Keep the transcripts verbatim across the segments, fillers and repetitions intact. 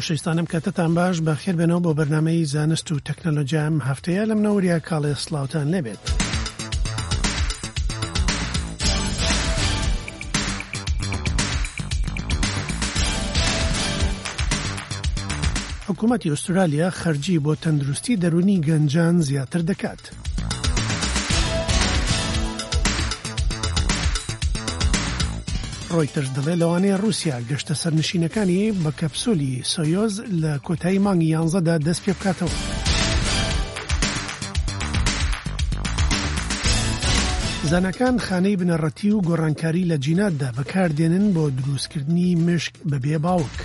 خۆشەویستانم کاتتان باش بەخێر بێنەوە بۆ بەرنامەی زانست و تەکنۆلۆژیام هەفتەیە لە منەوەریا کاڵێ سڵاوتان لێبێت. حکوومەتی ئوسترالیا خەرجی بۆ تەندروستی دەرونی گەنجان زیاتر دەکات. ڕۆیترز دەڵێ لەوانەیە رووسیا گەشتە سەرنشینەکانی بە کەپسولی سۆیۆز لە کۆتایی مانگی یانزەدا دەست پێ بکاتەوە. زانەکان خانەی بنەڕەتی و گۆڕانکاری لە جیناتدا بەکاردێنن بۆ دروستکردنی مشک بەبێ باوک.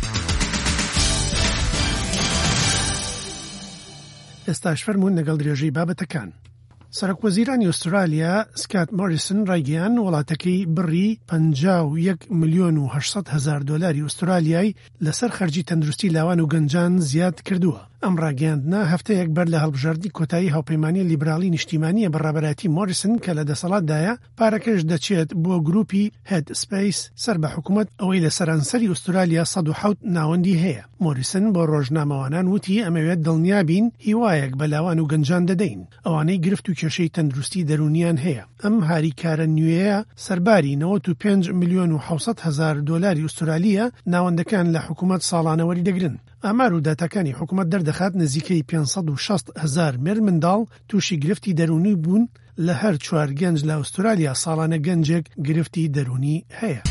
ئێستاش فەرموون لەگەڵ درێژەی بابەتەکان. سەرۆکوەزیرانی ئوسترالیا سکات مۆریسن ڕایگەیاند وڵاتەکەی بڕی پەنجا و یەک ملیۆن و هەشسەد هەزار دۆلاری ئوسترالیایی لەسەر خەرجی تەندروستی لاوان و گەنجان زیاد کردووە. ئەم ڕاگەیاندنە هەفتەیەک بەر لە هەڵبژاردننی کۆتایی هاوپەیمانی لیبرالی نیشتیمانیە بەڕابەتی مۆریسن کە لە دەسەڵاتدایە پارەکەش دەچێت بۆ گروپی هێد سپیس سەر بە حکوومەت ئەوەی لە سەرانسەری ئوسترالیا سەد و حەوت ناوەندی هەیە. مۆریسن بۆ ڕۆژنامەوانان وتی ئەمەوێت دڵنیابین هیوایەک بە لاوان و گەنجان دەدەین ئەوانەی گرفت و کێشەی تەندروستی دەرونیان هەیە. ئەم هاریکارە نوێیە سەرباری نەوەت و پێنج ملیۆن و حەوسەد هەزار دۆلاری ئوسترالیە ناوەندەکان لە حکوومەت ساڵانەوەری دەگرن. ئامار و داتەکانی حکوومەت دەردەخات نزیکەی پێنجسەد و شەست هەزار مێر منداڵ تووشی گرفتی دەرونی بوون لە هەر چوار گەنج لە ئوسترالیا ساڵانە گەنجێک گرفتی دەرونی هەیە.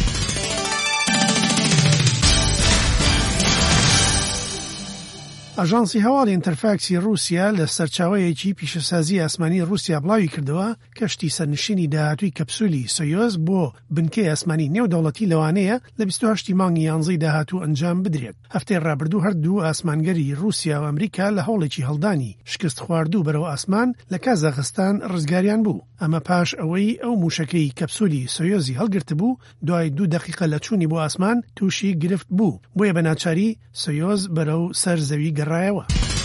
ئاژانسی هەواڵی ئینتەرفاکسی رووسیا لە سەرچاوەیەکی پیشەسازی ئاسمانی رووسیا بڵاوی کردەوە کەشتی سەرنشینی داهاتووی کەپسولی سۆیۆز بۆ بنکەی ئاسمانی نێودەوڵەتی لەوانەیە لە بیست و هەشتی مانگی یانزەی داهاتوو ئەنجام بدرێت. هەفتەی ڕابردوو هەردوو ئاسمانگەری رووسیا و ئەمریکا لە هەوڵێکی هەڵدانی شکست خواردوو بەرەو ئاسمان لە کازاخستان ڕزگاریان بوو. ئەمە پاش ئەوەی ئەو موشەکەی کەپسولی سۆیۆزی هەڵگرت بوو دوای دوو دەقیقە لە چوونی بۆ ئاسمان تووشی گرفت بوو. بۆیە بە ناچاری سۆیۆز بەرەو سەر زەوی گەڕایەوە.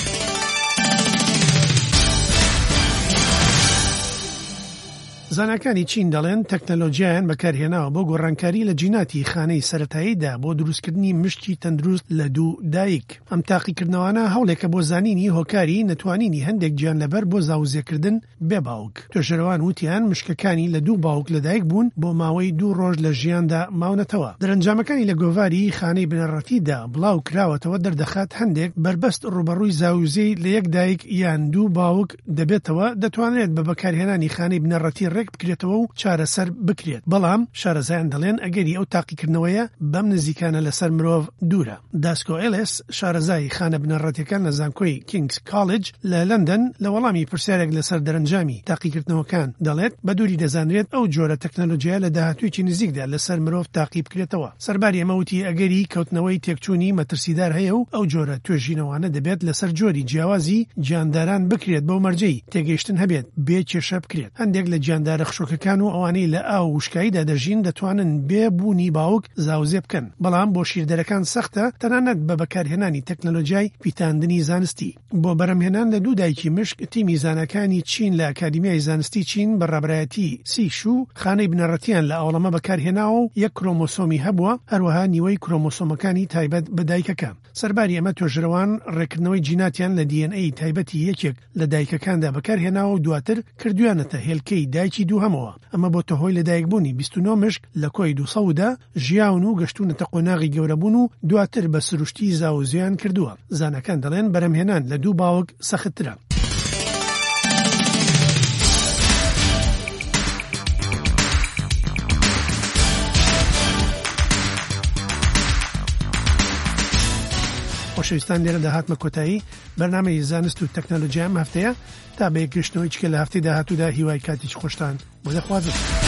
زانکانی چین دەڵێن تەکنەلۆژیایان بەکارهێناوە بۆ گۆڕانکاری لە جیناتی خانەی سەرەتاییدا بۆ دروستکردنی مشکی تەندروست لە دوو دایک. ئەم تاقیکردنەوانە هەوڵێکە بۆ زانینی هۆکاری نەتوانینی هەندێک گیان لەبەر بۆ زاوزێکردن بێ باوک. توێژەرەوان وتیان مشکەکانی لە دوو باوک لەدایک بوون بۆ ماوەی دوو ڕۆژ لە ژیاندا ماونەتەوە. دەرەنجامەکانی لە گۆڤاری خانەی بنەڕەتیدا بڵاو کراوەتەوە دەردەخات هەندێک بربەست ڕوبەڕووی زاوزەی لە یەک دایک یان دوو باوک دەبێتەوە دەتوانێت بە بەکارهێنانی خانەی بنەڕەتی ڕێک بکرێتەوە و چارەسەر بکرێت. بەڵام شارەزایان دەڵێن ئەگەری ئەو تاقیکردنەوەیە بەم نزیکانە لەسەر مرۆڤ دوورە. داسکۆ ئێلس شارەزای خانە بنەڕەتیەکان لە زانکۆی کینگز کالج لە لەندەن لە وەڵامی پرسیارێک لەسەر دەرەنجامی تاقیکردنەوەکان دەڵێت بە دووری دەزانرێت ئەو جۆرە تەکنەلۆژیە لە داهاتوویکی نزیکدا لەسەر مرۆڤ تاقی بکرێتەوە. سەرباری ئەمە وتی ئەگەری کەوتنەوەی تێکچوونی مەترسیدار هەیە و ئەو جۆرە توێژینەوانە دەبێت لەسەر جۆری جیاوازی گیانداران بکرێت بەو مەرجەی تێگەیشتن هەبێت بێ کێشە بکرێت. هەندێک لە گیاندارە خشۆکەکان و ئەوانەی لە ئاو وشکاییدا دەژین دەتوانن بێبوونی باوک زاوزێ بکەن. بەڵام بۆ شیردەرەکان سەختە تەنانەت بە بەکارهێنانی تەکنەلۆژیای پیتاندنی زانستی. بۆ بەرەمهێنان لە دوو دایکی مشک تیمی زانەکانی چین لە ئەکادمیای زانستی چین بەڕێبەرایەتی سیش و خانەی بنەڕەتیان لە ئەوڵەمە بەکارهێناوە و یەک کرۆمۆسۆمی هەبووە هەروەها نیوەی کرۆمۆسۆمەکانی تایبەت بە دایکەکە. سەرباری ئەمە توێژەرەوان ڕێکردنەوەی جیناتیان لە دی ئێن ئەی تایبەتی یەکێک لە دایکەکاندا بەکارهێناوە و دواتر کردویانەتە هێلکەی دایکی دووهەمەوە. ئەمە بۆ تەهۆی لەدایکبوونی بیست و نۆ مشک لە کۆی دوو سەدا ژیاون و گەشتونەتە قۆناغی گەورەبوون و دواتر بە سروشتی زاوزیان کردووە. زانەکان دەڵێن بەرەمهێنان لە دوو باوک سەختترە. خۆشەویستان لێرە داهاتمە کۆتایی بەرنامەی زانست و تەکنەلۆژیام هەفتەیە تا بە یەکگەشتنەوەی چکە لە هەفتەی داهاتوودا هیوای کاتێکی خۆشتان بۆ دەخوازم.